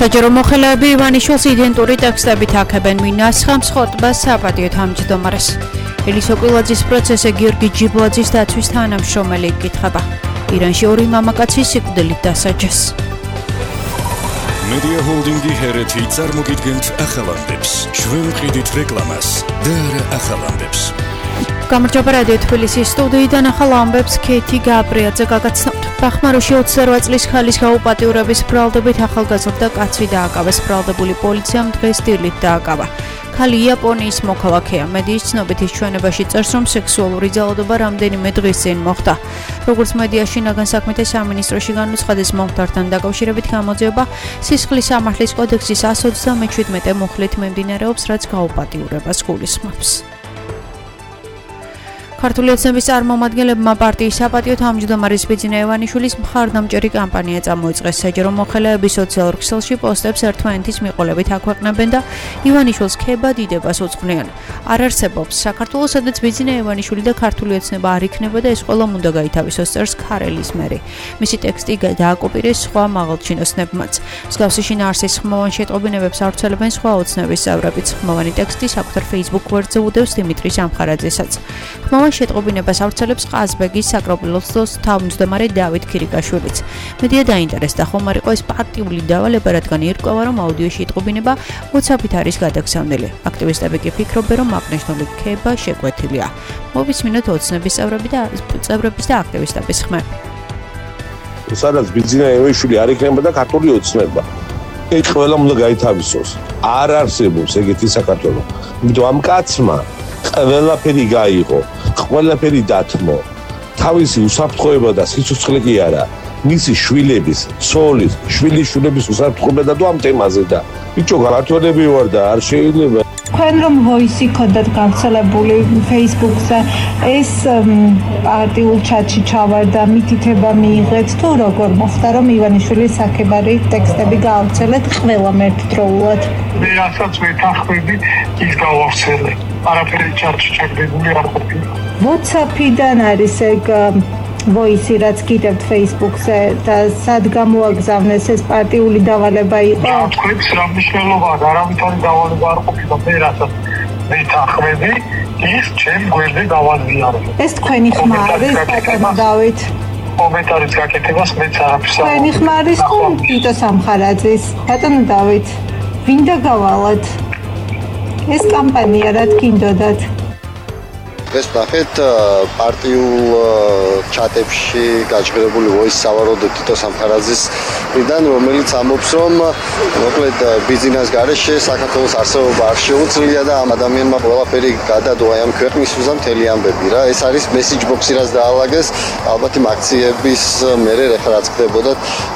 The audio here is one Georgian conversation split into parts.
საჯარო მოხელეები ივანიშვილს იდენტური ტექსტებით აქებენ მინასხამს ხოტბას საპატიო თავმჯდომარეს. ელის ოკვილაძის პროცესზე გიორგი ჯიბლაძის დაცვის თანამშრომელი იკითხება. ირანში ორი მამაკაცი სიკვდილით დასაჯეს. Media Holding-ი ჰერეთი წარმოგიდგენთ ახალამდებს. ჩვენ ვყიდით რეკლამას და არა ახალამდებს. გამარჯობა რადიო თბილისის სტუდიიდან ახალ ამბებს ქეთი გაბრიაძე გაგაცნობთ. ბახმაროში 28 წლის ხალის გაუპატიურების ბრალდებით ახალგაზრდა კაცი დააკავეს. ბრალდებული პოლიციამ დღეს დილით დააკავა. ქალი იაპონიის მოქალაქეა. მედიის ცნობით ის ჩვენებაში წერს, რომ სექსუალური ძალადობა რამდენიმე დღის წინ მოხდა. როგორც მედიაში ნაგან საქმეთა სამინისტროში განუცხადეს, მომხდართან დაკავშირებით გამოძიება სისხლის სამართლის კოდექსის 127 მუხლით მიმდინარეობს, რაც გაუპატიურებას გულისხმობს. ქართული ოცნების წარმომადგენლებმა პარტიის საპატიო თავმჯდომარის ბიძინა ივანიშვილის მხარდამჭერი კამპანია წამოიწყეს. საჯარო მოხელეები სოციალურ ქსელში პოსტებს ერთმანეთის მიყოლებით აქვეყნებენ და ივანიშვილს ქება დიდებას უძღვნიან. არ არსებობს საქართველოს, სადაც ბიძინა ივანიშვილი და ქართული ოცნება არ იქნება და ეს ყველა უნდა გაითავისოს, წერს ქარელის მერი. მისი ტექსტი დააკოპირეს სხვა მაღალჩინოსნებმაც. მსგავსი შინაარსის ხმოვან შეტყობინებებს ავრცელებენ სხვა ოცნების წევრებიც. ხმოვანი ტექსტი საკუთარ Facebook გვერდზე უდევს დიმიტრი სამხარაძესაც. შეტყობინებას ავრცელებს ყაზბეგის საკროპილოს თავმჯდომარე დავით ქირიკაშვილიც. მედია დაინტერესდა, ხომ არ იყო ეს პარტიული დავალება, რადგან ირკვევა, რომ აუდიო შეტყობინება WhatsApp-ით არის გადაგზავნილი. აქტივისტები კი ფიქრობენ, რომ აღნიშნული ქება შეკვეთილია. მოვისმინოთ ოცნების წევრების და აქტივისტების ხმები. სადაც ბიძინა ივანიშვილი არ იქნება და ქართული ოცნება. ეს ყველა უნდა გაითავისოს. არ არსებობს ეგეთი საქართველო. იმიტომ ამ კაცმა ყველაფერი გაიღო, ყველაფერი დათმო. თავისი უსაფრთხოება და სიცოცხლე კი არა, მისი შვილების, ცოლის, შვილიშვილების უსაფრთხოება და ამ თემაზე და ბიჭო გართულები ვარ და არ შეიძლება. თქვენ რომ ვოისი ქონდათ გავრცელებული Facebook-ზე, ეს პარტიულ ჩატში ჩავარ და მითითება მიიღეთ თუ როგორ მოხდა, რომ ივანიშვილის აქებარი ტექსტები გაავრცელეთ ყველამ ერთდროულად? მე რასაც ვეთანხმები, ის გავავრცელე. არაფერი ჩატში ჩაგდებული არ ყოფილა. WhatsApp-დან არის ეგ ვოისი, რაც გიდებთ Facebook-ზე და სად გამოაგზავნეს, ეს პარტიული დავალება იყო? თქვენს რა მნიშვნელობაა, არავითარი დავალება არ ყოფილა. მე რასაც ვეთანხმები, ის ჩემ გვერდზე გავაზიარე. ეს თქვენი ხმა არის, ბატონო დავით? კომენტარის გაკეთებას მეც არაფერს არ. თქვენი ხმა არის თუ თვითონ სამხარაძის? ბატონო დავით, ვინ დაგავალათ? ეს კამპანია რა გინდოდათ? ეს ნახეთ პარტიულ ჩატებში გაჭრებული ვოის სავარაუდოდ თითო სამხარაძის მხრიდან, რომელიც ამბობს, რომ მოკლედ ბიზნეს გარეშე საქართველოს არსებობა არ შეუძლია და ამ ადამიანმა ყველაფერი გადადოა ამ ქვეყნის უზამ მთელი ამბები რა. ეს არის მესიჯ ბოქსი, რაც დაალაგეს ალბათ იმ აქციების მერე რაც ხდებოდა.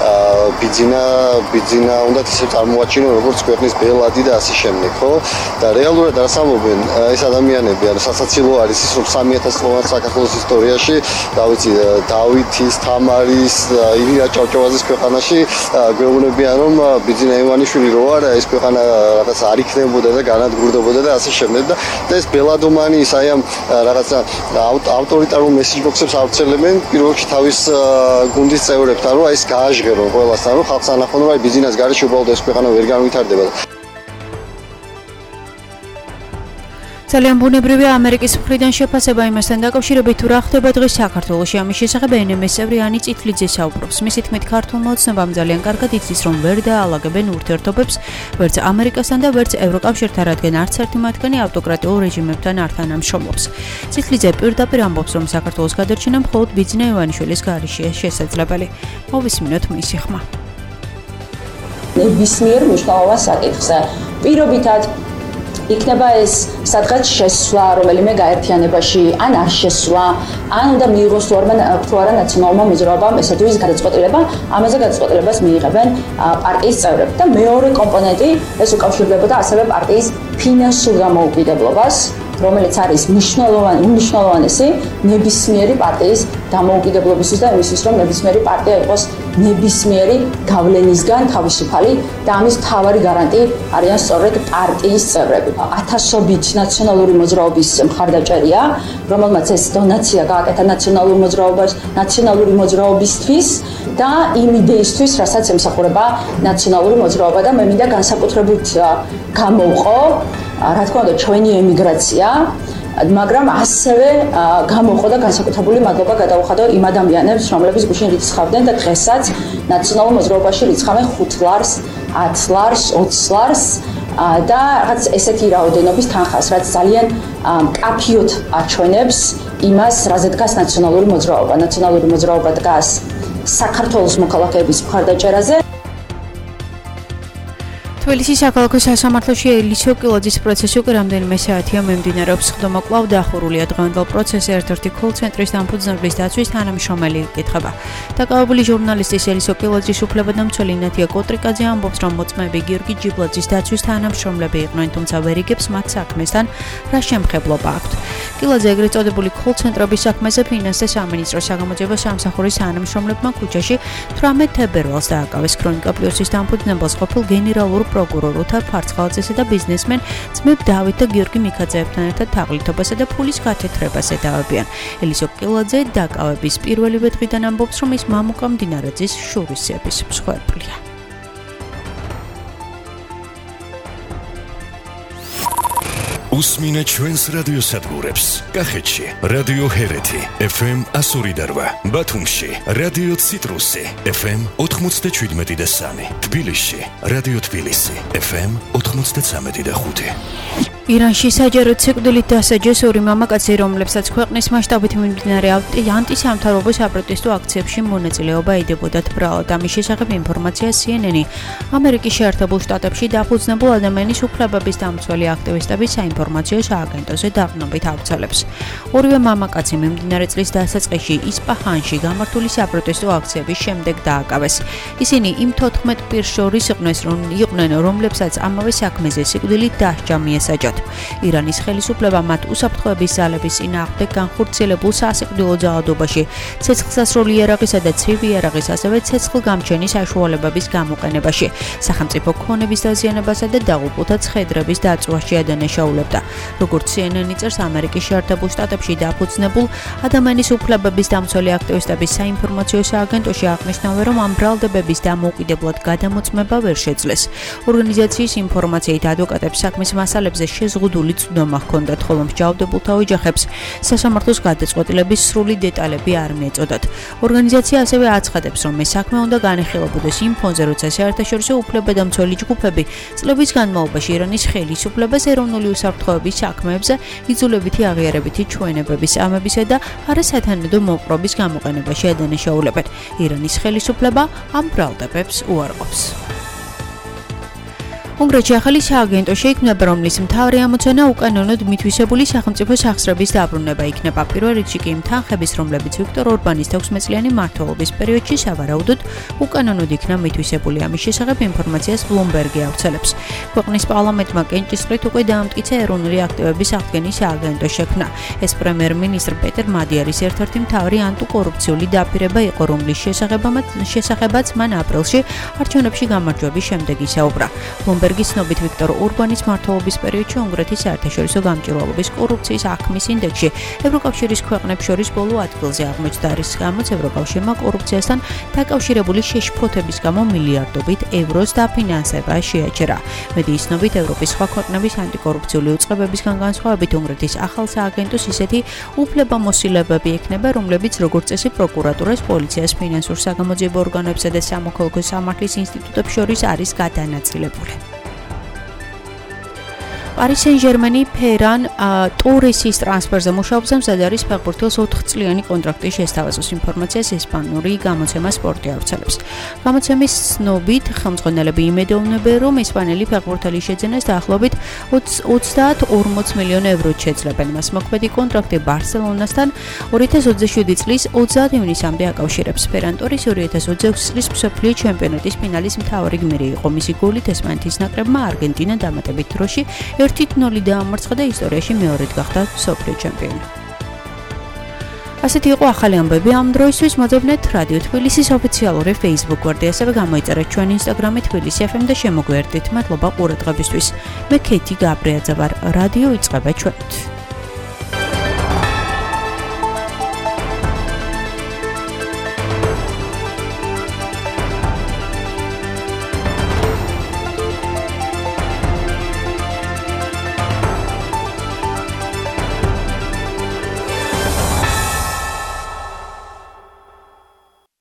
ბიზნა უნდა ისე წარმოაჩინო როგორც ქვეყნის ბელადი და ასე შემდეგ, ხო? და რეალურად რას ამბობენ ეს ადამიანები, ანუ სასაცილო არის ის, რომ 3000 წლოვან საქართველოს ისტორიაში, დავითის, თამარის, ილია ჭავჭავაძის ქვეყანაში გვეუბნებიან, რომ ბიძინა ივანიშვილი რო არა, ეს ქვეყანა რაღაც არ იქნებოდა და განადგურდებოდა და ასე შემდეგ და ეს ბელადომანი ის აი ამ რაღაცა ავტორიტარულ მესიჯ ბოქსებს ავრცელებენ პირველ რიგში თავის გუნდის წევრებთან, რომ აი ეს გააჟღერონ ყველასთან, რომ ხალხს ანახონ, რომ აი ბიზნეს გარეშე უბრალოდ ეს ქვეყანა ვერ განვითარდება. ძალიან ბუნებრივია ამერიკის მხრიდან შეფასება იმასთან დაკავშირებით, თუ რა ხდება დღეს საქართველოში. ამის შესახებ NMS წევრი ანი წითლიძე საუბრობს. მისი თქმით, ქართულმა ოცნებამ ძალიან კარგად იცის, რომ ვერ დაალაგებენ ურთიერთობებს ვერც ამერიკასთან და ვერც ევროკავშირთან, რადგან არც ერთი მათგანი ავტოკრატიულ რეჟიმებთან არ თანამშრომლობს. წითლიძე პირდაპირ ამბობს, რომ საქართველოს გადარჩენა მხოლოდ ბიძინა ივანიშვილის გარეშეა შესაძლებელი. მოვისმინოთ მისი ხმა. ნებისმიერ მნიშვნელოვან საკითხზე პირობითად იქნება ეს სადღაც შესვლა რომელიმე გაერთიანებაში, ან არ შესვლა, ან უნდა მიიღოს თუ არა ნაციონალურმა მოძრაობამ ესეთუის გადაწყვეტილება, ამაზე გადაწყვეტილებას მიიღებენ პარტიის წევრები. და მეორე კომპონენტი ეს უკავშირდებოდა ასევე პარტიის ფინანსურ დამოუკიდებლობას, რომელიც არის უმნიშვნელოვანესი ნებისმიერი პარტიის დამოუკიდებლობისთვის და იმისთვის, რომ ნებისმიერი პარტია იყოს ნებისმიერი გავლენისგან თავისუფალი და ამის მთავარი გარანტი არიან სწორედ პარტიის წევრები. ათასობით ნაციონალური მოძრაობის მხარდაჭერია, რომელმაც ეს დონაცია გააკეთა ნაციონალური მოძრაობისთვის და იმ იდეისთვის, რასაც ემსახურება ნაციონალური მოძრაობა და მე მინდა განსაკუთრებით გამოვყო, რა თქმა უნდა, ჩვენი ემიგრაცია, მაგრამ ასევე გამოვყო და განსაკუთრებული მადლობა გადაუხადო იმ ადამიანებს, რომლებიც გუშინ რიცხავდნენ და დღესაც ნაციონალურ მოძრაობაში რიცხავენ 5 ლარს, 10 ლარს, 20 ლარს და რაღაც ესეთი რაოდენობის თანხას, რაც ძალიან კაფიოთ აჩვენებს იმას, რაზე დგას ნაციონალური მოძრაობა. ნაციონალური მოძრაობა დგას საქართველოს მოქალაქეების მხარდაჭერაზე. თბილისის საქალაქო სასამართლოში ელისო კილოძის პროცესი უკვე რამდენიმე საათია მიმდინარეობს. ხდომა კვლავ დახურულია. დღევანდელ პროცესზე ერთ-ერთი კოლ-ცენტრის დამფუძნებლის დაცვის თანამშრომელი იკითხება. დაკავებული ჟურნალისტის ელისო კილოძის უფლებადამცველი ნათია კოტრიკაძე ამბობს, რომ მოწმეები გიორგი ჯიბლაძის დაცვის თანამშრომლები იყვნენ, თუმცა ვერ იგებს მათ საქმესთან რა შემხებლობა აქვთ. კილოძე ეგრეთ წოდებული კოლ-ცენტრების საქმეზე ფინანსთა სამინისტროს საგამოძიებო სამსახურის თანამშრომლებმა ქუჩაში 18 თებერვალს დააკავეს. ქრონიკა პლუსის დამფუძნებელს ყოფილ გენერალურ პროკურორ ოთარ ფარცხალაძესა და ბიზნესმენ ძმებ დავით და გიორგი მიქაძეებთან ერთად თაღლითობასა და ფულის გათეთრებას ედავებიან. ელისო კილოძე დაკავების პირველივე დღიდან ამბობს, რომ ის მამუკა მდინარეძის შურისების მსხვერპლია. უსმინე ჩვენს რადიოსადგურებს. კახეთში რადიო ჰერეთი FM 102.8, ბათუმში რადიო ციტრუსი FM 97.3, თბილისში რადიო თბილისი FM 93.5. ირანში საჯარო ციკლით დასაჯეს ორი მამაკაცი, რომლებსაც ქვეყნის მასშტაბით მიმდინარე ანტისამთავრობო საპროტესტო აქციებში მონაწილეობა ედებოდათ. ბრალად ამის შესახებ ინფორმაცია CNN-ი ამერიკის შეერთებულ შტატებში დაფუძნებულ ადამიანის უფლებების დამცველი აქტივისტების საინფორმაციო სააგენტოზე დაყრდნობით ავრცელებს. ორივე მამაკაცი მიმდინარე წლის დასაწყისში ისპაჰანში გამართული საპროტესტო აქციების შემდეგ დააკავეს. ისინი იმ 14 პირს შორის იყვნენ, რომლებსაც ამავე საქმეზე სიკვდილით დასჯა მიესაჯათ. ირანის ხელისუფლება მათ უსაფრთხოების ძალების წინააღმდეგ განხორციელებულ სასიკვდილო ძალადობაში, ცეცხლსასროლი იარაღისა და ცივი იარაღის, ასევე ცეცხლგამჩენის საშუალებების გამოყენებაში, სახელმწიფო ქონების დაზიანებასა და დაღუპულთა ცხედრების დაწვაში ადანაშაულებდა. როგორც CNN-ი წერს, ამერიკის შეერთებულ შტატებში დაფუძნებულ ადამიანის უფლებების დამცველი აქტივისტების საინფორმაციო სააგენტოში აღნიშნავენ, რომ ამ ბრალდებების დამოუკიდებლად გადამოწმება ვერ შეძლეს. ორგანიზაციის ინფორმაციით ადვოკატებს საქმის მასალებზე შეზღუდული ცნობა ჰქონდათ, ხოლო მსჯავრდებულთა ოჯახებს სასამართლოს გადაწყვეტილების სრული დეტალები არ მიეწოდათ. ორგანიზაცია ასევე აცხადებს, რომ ეს საქმე უნდა განეხილებოდეს იმ ფონზე, როცა საერთაშორისო უფლებადამცველი ჯგუფები წლების განმავლობაში ირანის ხელისუფლებას ეროვნული უსაფრთხოების საქმეებზე იძულებითი აღიარებითი ჩვენებების ამებისა და არასათანადო მოპყრობის გამოყენებაში ადანაშაულებენ. ირანის ხელისუფლება ამ ბრალდებებს უარყოფს. უნგრეთში ახალი სააგენტო შეიქმნება, რომლის მთავარი ამოცანა უკანონოდ მითვისებული სახელმწიფო სახსრების დაბრუნება იქნება. პირველ რიგში კი თანხების, რომლებიც ვიქტორ ორბანის 16 წლიანი მმართველობის პერიოდში სავარაუდოდ უკანონოდ იქნა მითვისებული. ამის შესახებ ინფორმაციას Bloomberg-ი ავრცელებს. ქვეყნის პარლამენტმა კენჭისყრით უკვე დაამტკიცა ეროვნული აქტივების აღდგენის სააგენტო შექმნა. ეს პრემიერ-მინისტრ პეტერ მადიარის ერთ-ერთი მთავარი ანტიკორუფციული დაპირება იყო, რომლის შესახებაც მან აპრილში არჩევნებში გამარჯვების შემდეგ ისაუბრა. ბერგის ცნობით ვიქტორ ორბანის მმართველობის პერიოდში უნგრეთის საერთაშორისო გამჭვირვალობის კორუფციის აღქმის ინდექსში ევროკავშირის ქვეყნებს შორის ბოლო ადგილზე აღმოჩნდა, რის გამოც ევროკავშირმა კორუფციასთან დაკავშირებული შეშფოთების გამო მილიარდობით ევროს დაფინანსება შეაჩერა. მედიის ცნობით ევროპის სხვა ქვეყნების ანტიკორუფციული უწყებებისგან განსხვავებით უნგრეთის ახალ სააგენტოს ისეთი უფლებამოსილებები ექნება, რომლებიც როგორც წესი პროკურატურას, პოლიციას, ფინანსურ საგამოძიებო ორგანოებსა და სამოქალაქო სამართლის ინსტიტუტებს შორის არის გადანაწილებული. Paris Saint-Germain Ferran Torresis ტრანსფერზე მუშაობს, მზად არის ფეხბურთელს 4 წლიანი კონტრაქტი შესთავაზოს. ინფორმაციას ესპანური გამოცემა სპორტი ავრცელებს. გამოცემის ცნობით ხელმძღვანელები იმედოვნებენ, რომ ესპანელი ფეხბურთელის შეძენას დაახლოებით 30-40 მილიონ ევროც შეძლებენ. მას მოქმედი კონტრაქტი ბარსელონასთან 2027 წლის 30 ივნისამდე აკავშირებს. Ferran Torres 2026 წლის მსოფლიო ჩემპიონატის ფინალის მთავარი გმირი იყო. მისი გოლით ესპანეთის ნაკრებმა არგენტინა დამატებით დროში 1-0 დაამარცხა და ისტორიაში მეორედ გახდა მსოფლიო ჩემპიონი. ასეთი იყო ახალი ამბები ამ დროისთვის. მოძებნეთ რადიო თბილისის ოფიციალური Facebook გვერდი, ასევე გამოიწერეთ ჩვენ Instagram-ი თბილისი FM და შემოგვიერთდით. მადლობა ყურადღებისთვის. მე ქეთი გაბრიაძე ვარ. რადიო იწყება ჩვენით.